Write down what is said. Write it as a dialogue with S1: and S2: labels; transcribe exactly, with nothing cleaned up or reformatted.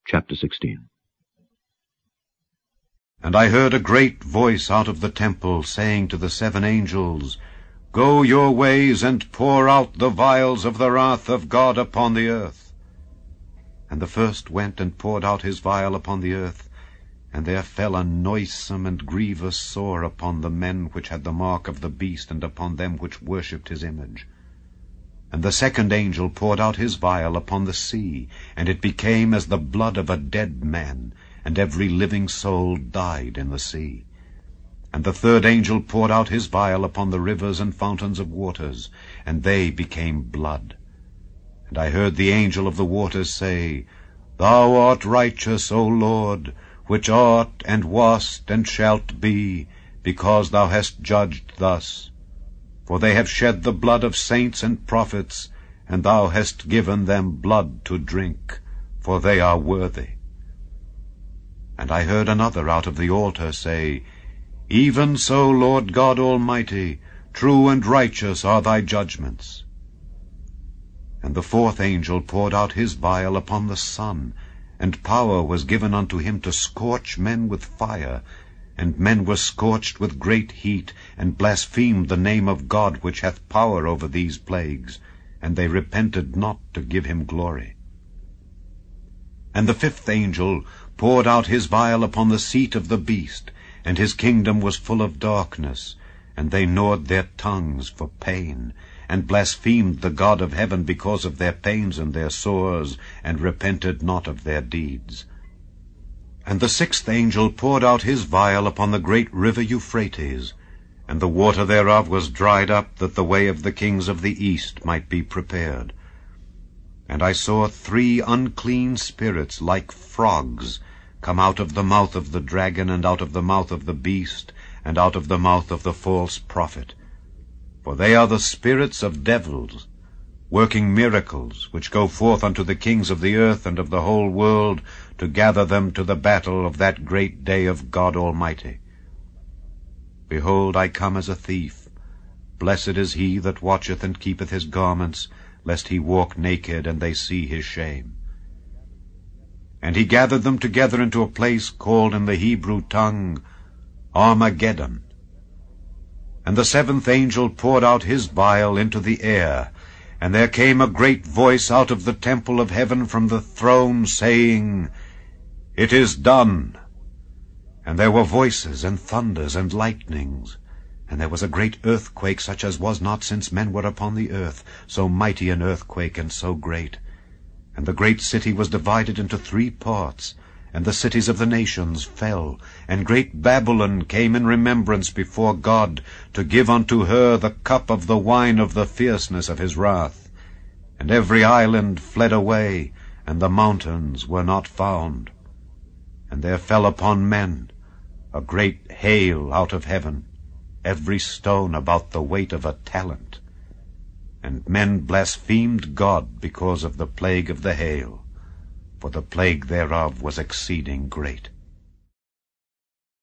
S1: Chapter sixteen.
S2: And I heard a great voice out of the temple, saying to the seven angels, Go your ways, and pour out the vials of the wrath of God upon the earth. And the first went and poured out his vial upon the earth, and there fell a noisome and grievous sore upon the men which had the mark of the beast, and upon them which worshipped his image. And the second angel poured out his vial upon the sea, and it became as the blood of a dead man, and every living soul died in the sea. And the third angel poured out his vial upon the rivers and fountains of waters, and they became blood. And I heard the angel of the waters say, Thou art righteous, O Lord, which art, and wast, and shalt be, because thou hast judged thus. For they have shed the blood of saints and prophets, and thou hast given them blood to drink, for they are worthy. And I heard another out of the altar say, Even so, Lord God Almighty, true and righteous are thy judgments. And the fourth angel poured out his vial upon the sun, and power was given unto him to scorch men with fire, and men were scorched with great heat, and blasphemed the name of God which hath power over these plagues, and they repented not to give him glory. And the fifth angel poured out his vial upon the seat of the beast, and his kingdom was full of darkness, and they gnawed their tongues for pain, and blasphemed the God of heaven because of their pains and their sores, and repented not of their deeds. And the sixth angel poured out his vial upon the great river Euphrates, and the water thereof was dried up, that the way of the kings of the east might be prepared. And I saw three unclean spirits like frogs come out of the mouth of the dragon, and out of the mouth of the beast, and out of the mouth of the false prophet. For they are the spirits of devils, working miracles, which go forth unto the kings of the earth and of the whole world, to gather them to the battle of that great day of God Almighty. Behold, I come as a thief. Blessed is he that watcheth and keepeth his garments, lest he walk naked, and they see his shame. And he gathered them together into a place called in the Hebrew tongue Armageddon. And the seventh angel poured out his vial into the air, and there came a great voice out of the temple of heaven from the throne, saying, It is done. And there were voices, and thunders, and lightnings, and there was a great earthquake, such as was not since men were upon the earth, so mighty an earthquake, and so great. And the great city was divided into three parts, and the cities of the nations fell, and great Babylon came in remembrance before God, to give unto her the cup of the wine of the fierceness of his wrath. And every island fled away, and the mountains were not found. And there fell upon men a great hail out of heaven, every stone about the weight of a talent. And men blasphemed God because of the plague of the hail, for the plague thereof was exceeding great.